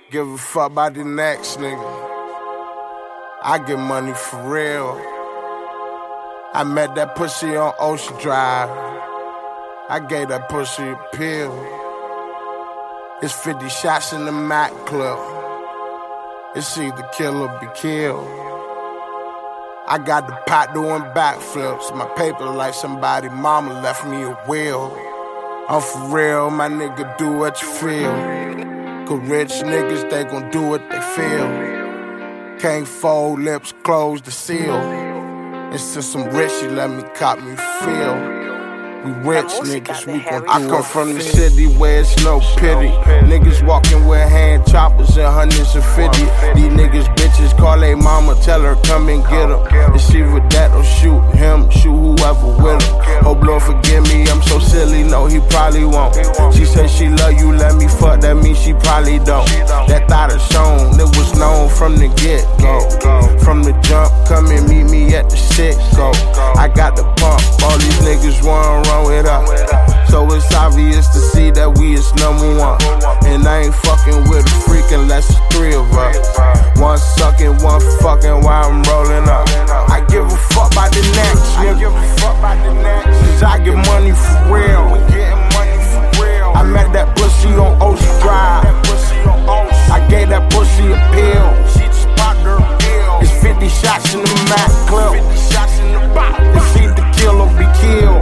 Give a fuck about the next nigga. I get money for real. I met that pussy on Ocean Drive. I gave that pussy a pill. It's 50 shots in the Mac clip. It's either kill or be killed. I got the pot doing backflips. My paper like somebody mama left me a will. I'm for real, my nigga, do what you feel. Cause rich niggas, they gon' do what they feel. Can't fold, lips closed to seal. And since I'm rich, she let me cop me feel. We rich niggas, we gon' do I come from the city where it's no pity. Niggas walking with hand choppers and hundreds and 50. These niggas bitches call they mama, tell her come and get her. If she with that, or shoot him, shoot whoever with her. Hope Lord forgive me, I'm so silly, no he probably won't. She say she love you, let me fuck, that means she probably don't. That thought is shown, it was known from the get-go. From the jump, come and meet me at the sit-go. I got the pump, all these niggas wanna run with us. So it's obvious to see that we is number one. And I ain't fucking with a freak unless it's three of us. One sucking, one fucking while I'm rolling up. I give a fuck about the next, nigga. Cause I get money for real. I met that pussy on Ocean Drive. I gave that pussy a pill. It's 50 shots in the Mac clip. It's either kill or be killed.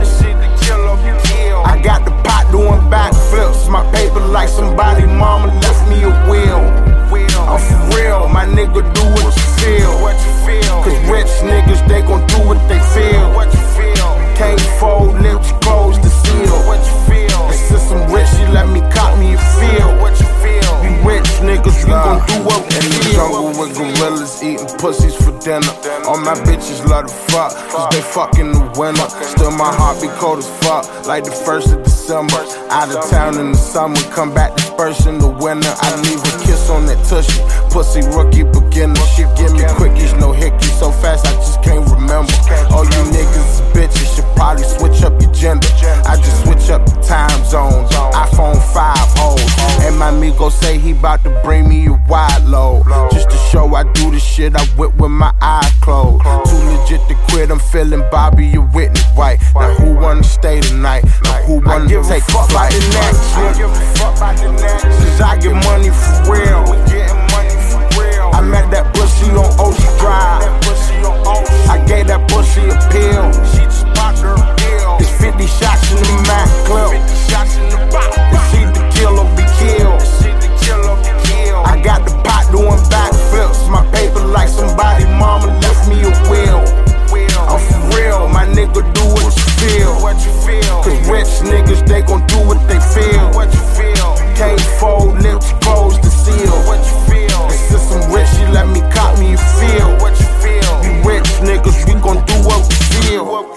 I got the pot doing backflips. My paper like somebody mama left me a will. I'm for real, my nigga, do what you feel. Cause rich niggas, they gon' do what they feel. Can't fold, lips closed to seal. And since I'm rich, she let me cop me a feel. We rich niggas, we gon' do what we feel. In the jungle with gorillas eating pussies for dinner. All my bitches love to fuck, cause they fuck in the winter. Still my heart be cold as fuck, like the 1st of December. Out of town in the summer, come back disperse in the winter. I leave a kiss on that tushy, pussy rookie beginner. She give me quickies, no hickeys, so fast I just can't remember. All you niggas is bitches, should probably switch up your gender. I just switch up the time zones, iPhone 5 hoes. And my amigo say he bout to bring me a wide load. Just to show I do the shit I whip with my eyes closed. Too legit to quit, I'm feeling Bobby and Whitney White. Now who wanna stay tonight? Now who wanna take a flight? Cause I get money for real. I met that pussy on Ocean Drive. I gave that pussy a pill. It's 50 shots in the Mac clip. It's either kill or be killed. I got the pot doing backflips. My paper like somebody mama left me a will. I'm for real, my nigga, do what you feel. Cause rich niggas, they gon' do what they feel. Can't fold, lips closed to seal. And since I'm rich, she let me cop me a feel. We rich niggas, we gon' do what we feel.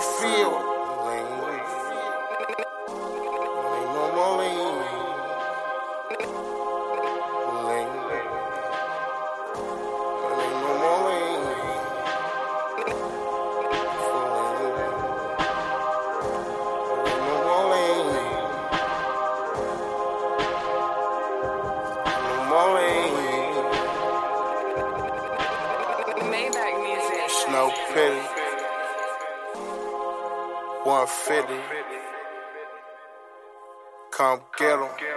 Maybach music. It's no pity. 150. Come get 'em.